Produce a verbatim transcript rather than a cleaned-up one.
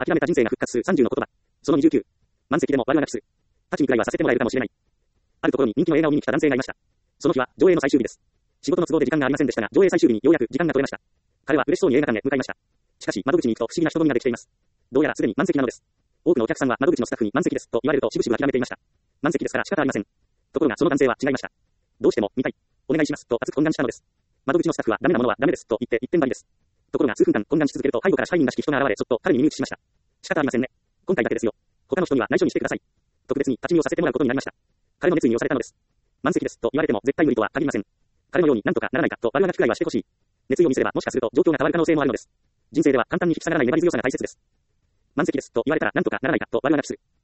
諦めた人生が復活するさんじゅうの言葉。そのにじゅうきゅう。満席でも悪はなくす。立ち見くらいはさせてもらえるかもしれない。あるところに人気の映画を見に来た男性がいました。その日は上映の最終日です。仕事の都合で時間がありませんでしたが、上映最終日にようやく時間が取れました。彼は嬉しそうに映画館へ向かいました。しかし、窓口に行くと不思議な人混みができています。どうやらすでに満席なのです。多くのお客さんは窓口のスタッフに満席ですと言われるとしぶしぶ諦めていました。満席ですから仕方ありません。ところがその男性は違いました。どうしても見たい。お願いしますと熱く懇願したのです。窓口のスタッフはダメなものはダメですと言って一点張りです。ところが数分間懇願し続けると背後から支配人らしき人が現れそっと彼に耳打ちしました。仕方ありませんね。今回だけですよ。他の人には内緒にしてください。特別に立ち見をさせてもらうことになりました。彼の熱意に押されたのです。満席ですと言われても絶対無理とは限りません。彼のようになんとかならないかと悪あがきくらいはしてほしい。熱意を見せればもしかすると状況が変わる可能性もあるのです。人生では簡単に引き下がらない粘り強さが大切です。満席ですと言われたらなんとかならないかと悪あがきする。